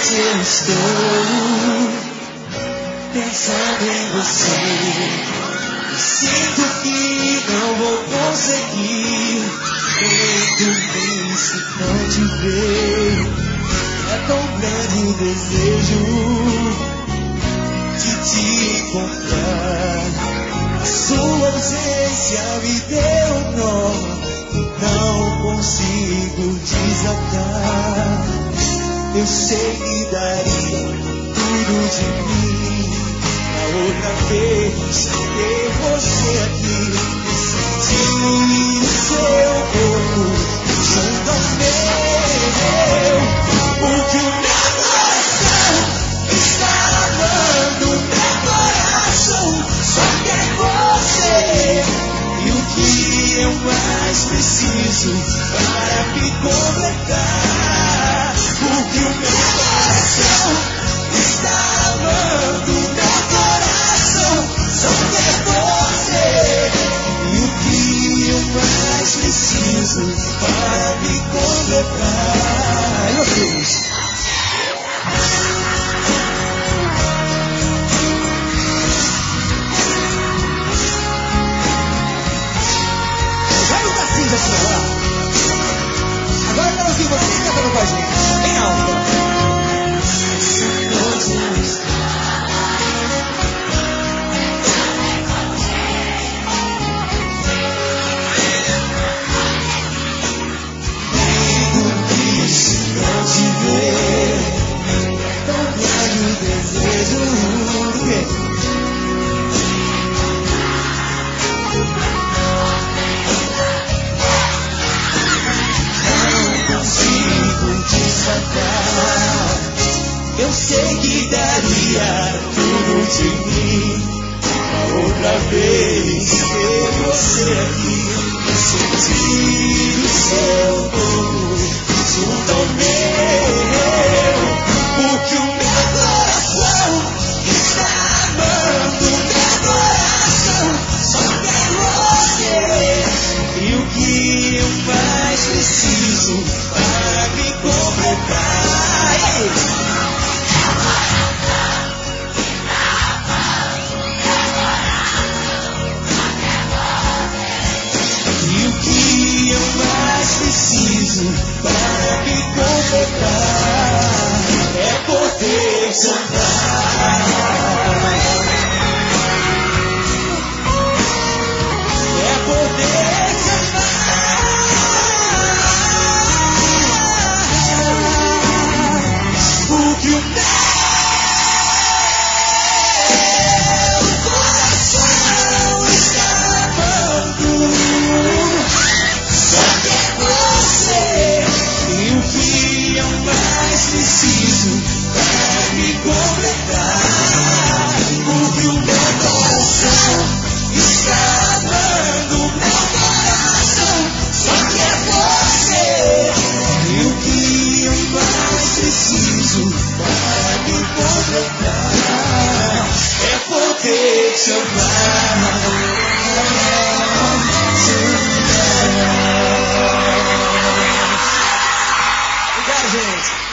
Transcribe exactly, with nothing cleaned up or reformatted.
noite eu estou pensando em você. E sinto que não vou conseguir dormir se não te ver. É tão grande o desejo de te encontrar. A sua ausência me deu nó, não consigo desatar. Eu sei que daria tudo de mim pra outra vez ter você aqui. Sentir o seu corpo junto ao meu. Porque o meu coração está amando, meu coração só quer você. E o que eu mais preciso para me completar? Porque o meu coração está amando, meu coração só quer você. E o que eu mais preciso para me completar? Meu Deus. Vai no passinho assim agora. Agora eu quero ouvir vocês cantando com a gente. Bem alto. Eu sei que daria tudo de mim pra outra vez ter você aqui. Sentir o seu corpo junto ao meu. Porque o meu coração está amando, meu coração só quer você. E o que eu mais preciso para me completar? Ei! Preciso para me completar é poder te amar, é poder te amar, porque o meu coração está amando. E o que eu mais preciso para me completar? Porque o meu coração está amando, meu coração só quer você. E o que eu mais preciso para me completar é poder te amar. Obrigado, gente.